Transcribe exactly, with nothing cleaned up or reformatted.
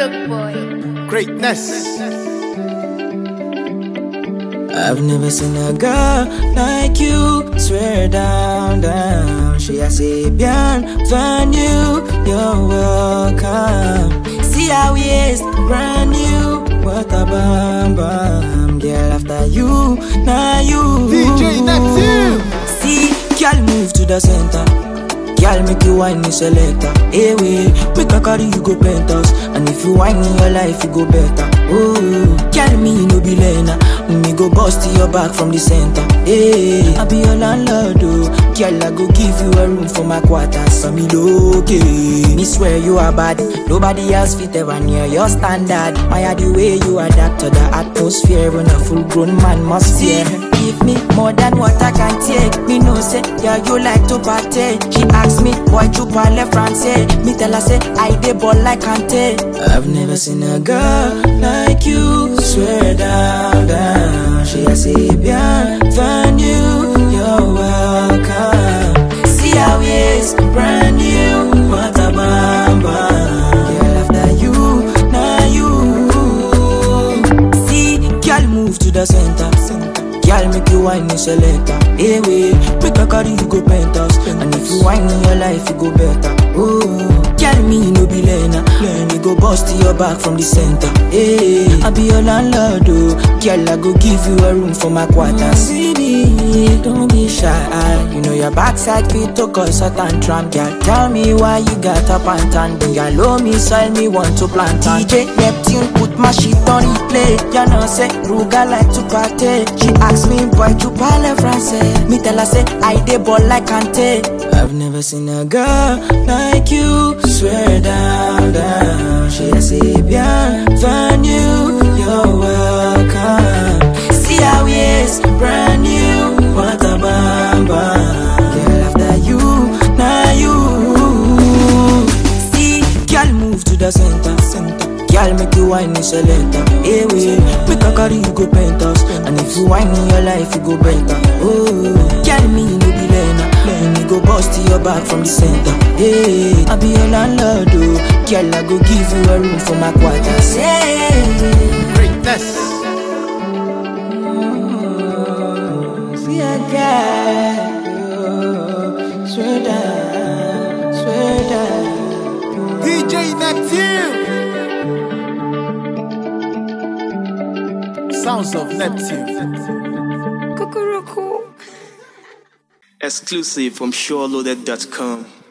Broke boy. Greatness. I've never seen a girl like you. Swear down, down. She a Sabian, find you. You're welcome. See how he is, brand new. What a bam bam. Girl after you, now you. D J Neptune. See, girl move to the center. Girl make you whine me selector. Hey wait, make a carry you go penthouse. And if you whine in your life, you go better. Oh, girl me no be lena. Me go bust your back from the center. Hey, I be your landlord oh. Girl I go give you a room for my quarters. I'm okay. Me swear you are bad. Nobody else fit ever near your standard. My the way you adapt to the atmosphere. When a full grown man must fear. Give me more than what I can take. Me no say, yeah, you like to party. She ask me, why you parle français? Me tell her say, I dey ball like Kante. I've never seen a girl like you. Swear down, down. She a Sabian, find you. You're welcome. See how he is, brand new. What a bam bam. Girl after you, now you. See, girl move to the center. Girl make you whine me selector. Hey wait, make a carry you go penthouse. And if you whine in your life, you go better. Oh, girl me no be lena. Me go bust your back from the center. Hey, I be your landlord oh. Girl I go give you a room for my quarters. Baby, don't be shy. You know your backside fit to cause a tantrum. Girl tell me why you got up and tan. Girl low me soil me want to plant on. D J Neptune put my shit on replay. You know say Ruga like to party. She ask me boy tu parle français. Me tell her say I dey ball like Kante. I've never seen a girl like you. Swear down, down. She a Sabian, find you. You're welcome. See how he is, brand new. What a bam bam. Girl after you, now you. See, girl move to the center, center. Girl make you whine me selector. Hey wait, make a carry you go penthouse. And if you whine in your life, you go better. Oh, girl me no be lena. Me go bust your back from the center. Hey, I be your landlord oh. Girl I go give you a room for my quarters. Hey, Greatness. oh, see a girl, oh, swear down, swear down. D J Neptune. Sounds of Neptune. Cuckoo. Exclusive from SureLoaded dot com.